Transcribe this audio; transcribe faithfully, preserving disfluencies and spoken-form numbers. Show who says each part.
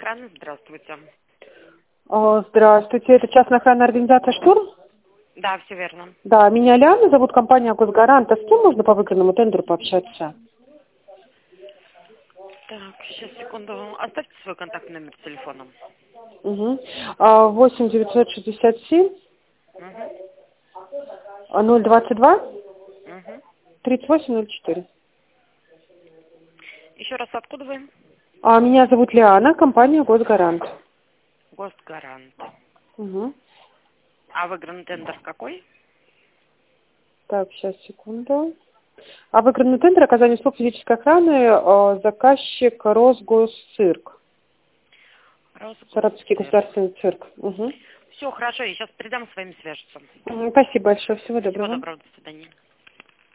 Speaker 1: охраны, здравствуйте.
Speaker 2: О, здравствуйте, это частная охранная организация «Штурм»?
Speaker 1: Да, все верно.
Speaker 2: Да, меня Лиана зовут, компания «Госгарант». А с кем можно по выигранному тендеру пообщаться?
Speaker 1: Так, сейчас, секунду. Оставьте свой контактный номер телефона.
Speaker 2: Угу. А, восемь девятьсот шестьдесят семь
Speaker 1: Угу.
Speaker 2: ноль двадцать два
Speaker 1: Угу.
Speaker 2: тридцать восемь ноль четыре.
Speaker 1: Еще раз, откуда вы?
Speaker 2: А, меня зовут Лиана, компания «Госгарант».
Speaker 1: Госгарант.
Speaker 2: Угу.
Speaker 1: А выигранный тендер какой?
Speaker 2: Так, сейчас, секунду. А выигранный тендер оказание услуг физической охраны, а, заказчик Росгосцирк. Саратовский
Speaker 1: Росгосцирк.
Speaker 2: государственный цирк. Угу.
Speaker 1: Все, хорошо, я сейчас передам своим свяжется.
Speaker 2: Спасибо большое, всего
Speaker 1: Всего
Speaker 2: доброго.
Speaker 1: доброго, до свидания.